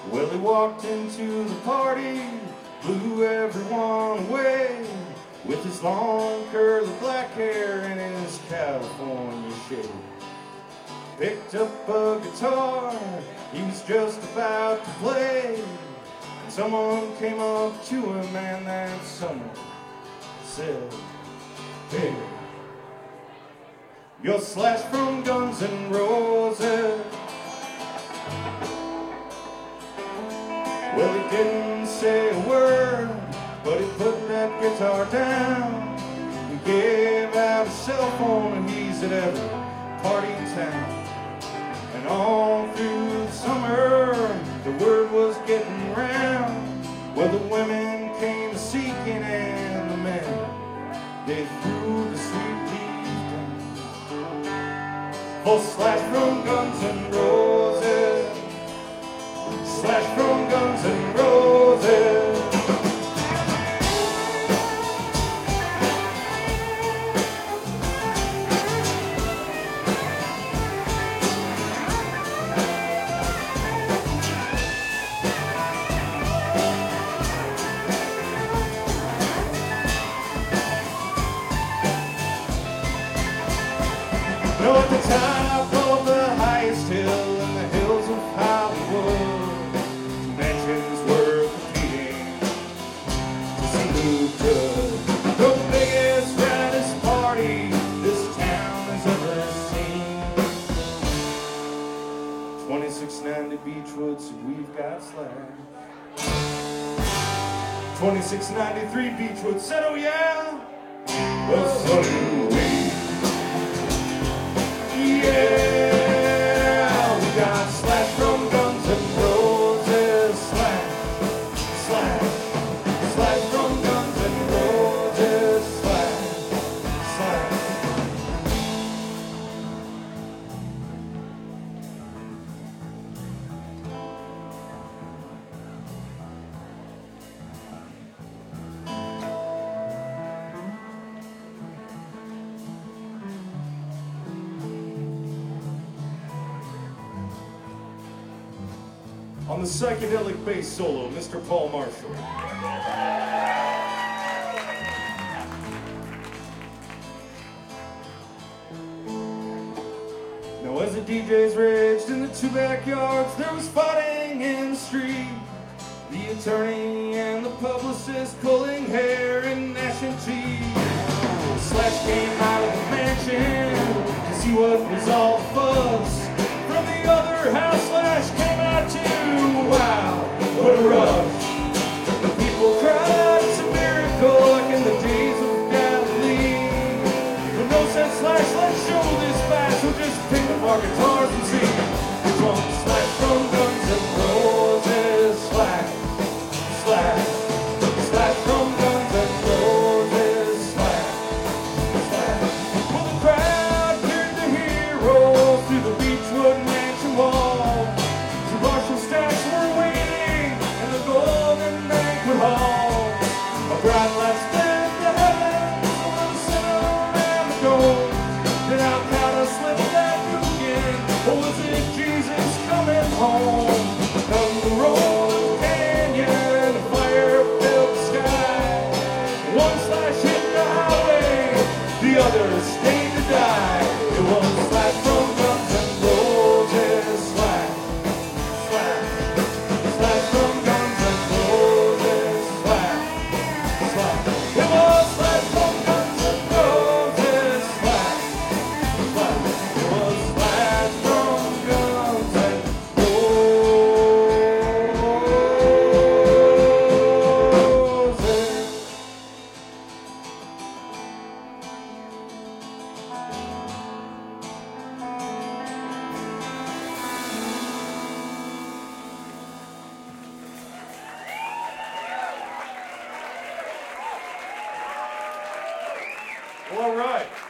Well, he walked into the party, blew everyone away, with his long curly black hair and his California shade. Picked up a guitar, he was just about to play, and someone came up to him, and that someone said, "Hey, you're Slash from Guns N' Roses." Well, he didn't say a word, but he put that guitar down. He gave out a cell phone, and he's at every party in town. And all through the summer, the word was getting round. Well, the women came seeking, and the men, they threw the sweet leaves down. For Slash from Guns N' Roses, Slash from Guns N' Roses. Now at the top of the highest hill in the hills of Hollywood, two mansions were competing to see who could throw the biggest, grandest party this town has ever seen. 2690 Beechwood said, "We've got Slash." 2693 Beechwood said, "Oh yeah, well, so do we." Yeah, we got Slash from Guns N' Roses. Slash, Slash, Slash from Guns N' Roses. Slash, Slash. On the psychedelic bass solo, Mr. Paul Marshall. Now as the DJs raged in the two backyards, there was fighting in the street. The attorney and the publicist pulling hair and gnashing teeth. Slash came out of the mansion to see what was all the fuss. From the other house, Slash came out too. Wow, what a rush. The people cried, it's a miracle, like in the days of Galilee. But no sense, Slash, let's show this fast. We'll just pick up our guitars and see which one's Slash from Guns N' Roses. Slash, Slash, Slash from Guns N' Roses. Slash, Slash. Well, the crowd cleared the heroes through the Beechwood Mansion wall. The Marshall stacks were waiting in the golden banquet hall. A bright light split the heavens, a little center around the gold. Then out kind of slipped that book in. Oh, was it Jesus coming home? Down the rolling canyon, a fire filled the sky. One Slash hit the highway, the other stayed to die. It was Slash from Guns N' Roses. Slash, Slash, Slash from Guns N' Roses. Slash, Slash. It was Slash from Guns N' Roses. Slash, Slash. It was Slash from Guns N' Roses. All right.